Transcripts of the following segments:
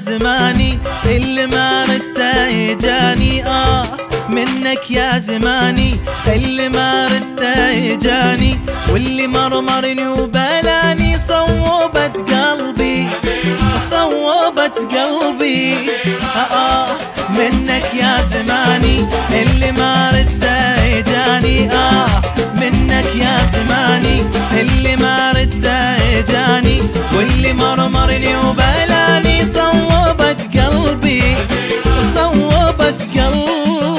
زماني اللي ما ردته يجاني، منك يا زماني اللي ما ردته يجاني، واللي مرمرني وبلاني صوبت قلبي صوبت قلبي. منك يا زماني اللي ما ردته يجاني، منك يا زماني اللي ما ردته يجاني، واللي مرمرني وبلاني صوبت قلبي صوبت قلبي.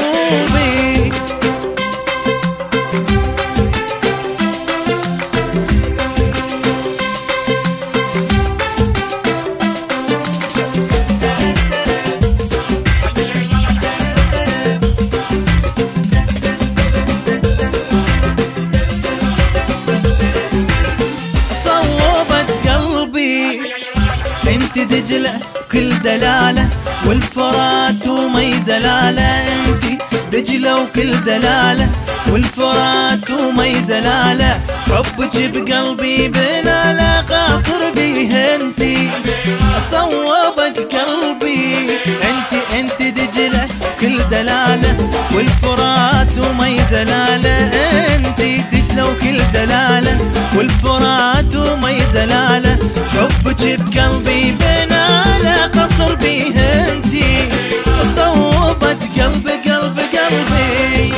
انت دجلة وكل دلالة والفرات ومي زلالة، انت دجلة وكل دلالة والفرات ومي زلالة، حبك بقلبي بنالة قاصر بيه انتي صوبت قلبي. انت دجلة وكل دلالة والفرات ومي زلالة، انت دجلة وكل دلالة والفرات ومي زلالة، حبك بقلبي بنالة قصر بيه انتي صوبت قلبي قلبي قلبي.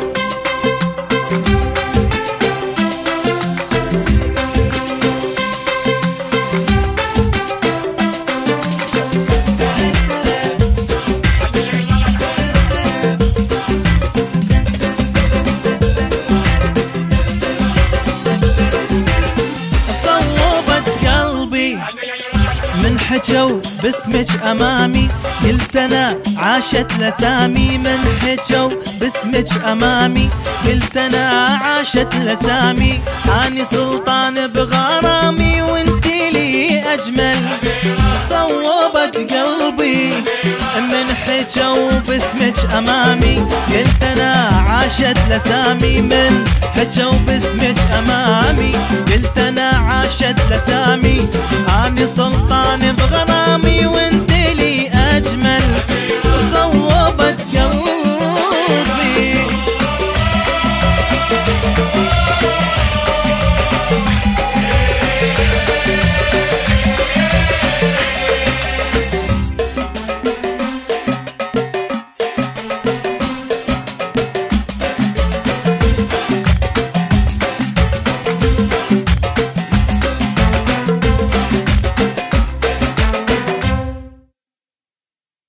من حجوا باسمك أمامي قلت أنا عاشت لسامي، من حجوا باسمك أمامي قلت أنا عاشت لسامي، أني سلطان بغرامي وانتي لي أجمل صوبت قلبي. من حجوا باسمك أمامي قلت أنا عاشت لسامي، من حجوا باسمك أمامي قلت أنا عاشت لسامي،